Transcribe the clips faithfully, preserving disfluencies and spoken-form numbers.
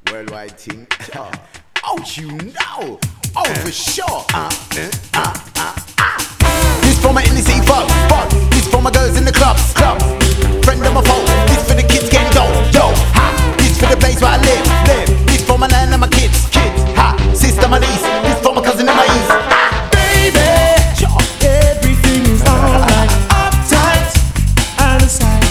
Worldwide thing. Oh, you know. Oh, for sure. Uh, uh, uh, uh, uh. This for my N E C fuck, fuck. This for my girls in the clubs, clubs. Friend of my phone. This for the kids getting dough, yo. Ha. This for the place where I live, live. This for my nan and my kids, kids. Ha. Sister my niece. This for my cousin and my east. Ah, baby. Everything is alright. Uptight, out of sight.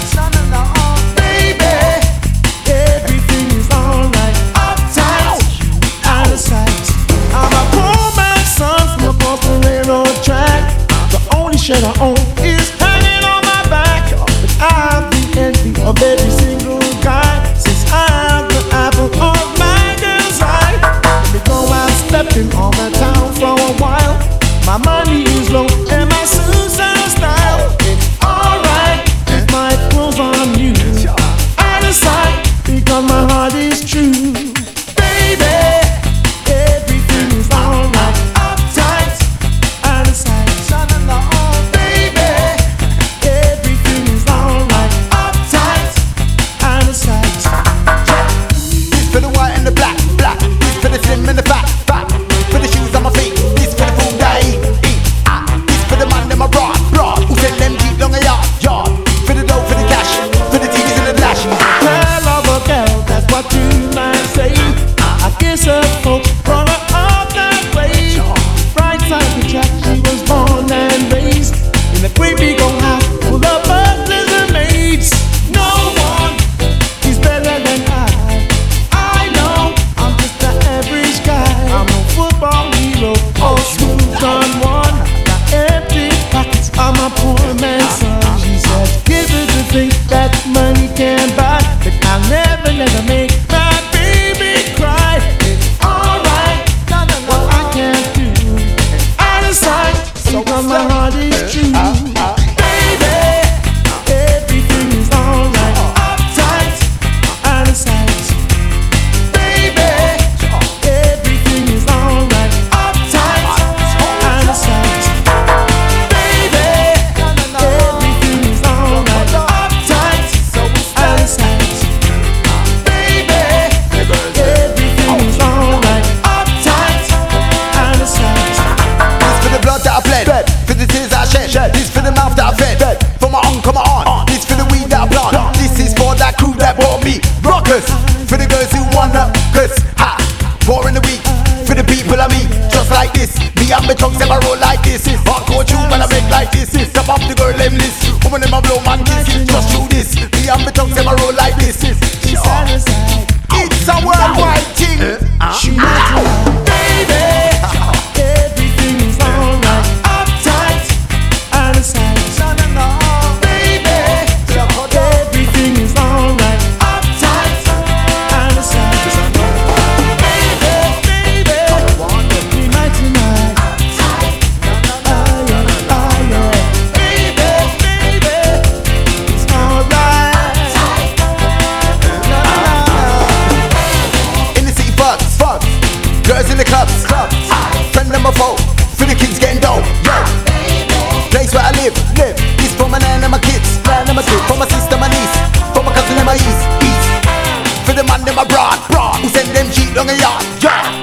Baby, everything is alright. Uptight, out of sight. I'm a poor man's son from across the railroad track. The only shirt I own is hanging on my back. But I'm the envy of every single guy, since I'm the apple of my girl's eye. Let me go out stepping on the town for a while. My money is low and my suits out of style. It's alright if my clothes on you. Out of sight because my heart is true. Baby, everything is alright. Uptight, out of sight. Baby, everything is alright. Uptight, out of sight. This for the white and the black, black. This for the slim and the fat, fat. For the shoes on my feet. This for the food I eat, eat. Ah, this for the man them a broad, broad. Who send them deep down a yard, yard. For the dough, for the cash, for the T Vs and the dash. Well, of a girl, that's what you might say. I guess her folks brought her up that way. Right side the track, she was born and raised in a great big old house full of butlers and maids. No one is better than I. I know I'm just an average guy. I'm no football hero or smooth on one. Got empty pockets, I'm a poor man's son. She said, give it the thing that money can buy, but I'll never, never make my baby cry. It's alright, what I can't do. Out of sight, because my heart is true. Baby, everything is alright. Uptight, out of sight. Baby, everything is alright. Uptight, out of sight. Baby, everything is alright. Uptight, out of sight. Baby, everything is alright. Uptight, out of sight. This for the blood that I bled, for the tears that I shed. This for the mouth that I fed, for my uncle, my aunt. This for the weed that I plant. This is for that crew that brought me rockers. For the girls who wanna cause ha. Pour in the week, for the people I meet. Just like this, me and my tongues never roll like this. Hardcore tune when I make like this. Top up the girl them list, woman in my blow man kiss. Just do this, me and my tongues never roll like this. She's out of sight. It's a worldwide thing. She might lie. Baby, everything is alright. Uptight, out of sight. Baby, everything is alright. Uptight, out of sight. Baby, baby, we might tonight. Ah, yeah, ah, yeah. Baby, baby, it's alright. In the city fucks, fucks. Girls in the clubs, clubs. Friend number four, for the kids getting dough, yo. Place where I live, live. This for my nan and my kids, nan and my kids. For my sister, my niece, for my cousin and my east, east. For the man them abroad, broad. Who send them cheap down a yard, yard.